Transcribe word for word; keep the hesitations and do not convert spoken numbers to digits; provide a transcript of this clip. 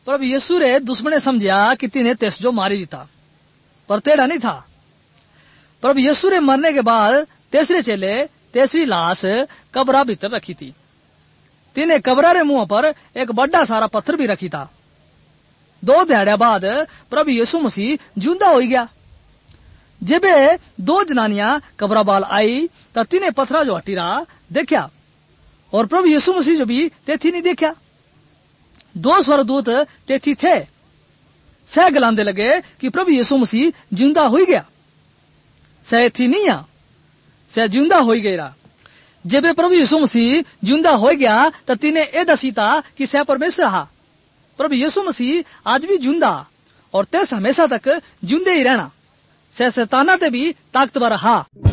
प्रभु यीशु रे दुश्मने समझा कि तिने तेस जो मारी दिता, पर तेड़ा नहीं था। प्रभु यीशु रे मरने के बाद तीसरे चेले तीसरी लाश कब्रा भीतर रखी थी। तिने कब्रा रे मुंह पर एक बड़ा सारा पत्थर भी रखी था। दो दिहाड़े बाद प्रभु यीशु मसीह जिंदा हो गया। जेबे दो जनानियां कब्रा बाल आई तो तिने पत्थरा जो हटी रहा देखा, और प्रभु यीशु मसीह जो भी तेथी नहीं देखा। दो स्वर्गदूत तेथी थे, सह गलांदे लगे कि प्रभु यीशु मसीह जिंदा हो गया। सह थी नहीं आ, सह जिंदा हो गया। जेबे प्रभु यीशु मसीह जिंदा हो गया तो तिने ए दसीता कि सह परमेश्वर हा। प्रभु यीशु मसीह आज भी जिंदा और तेस हमेशा तक जिंदे ही रहना। सह शैताना ते भी ताकतवर हा।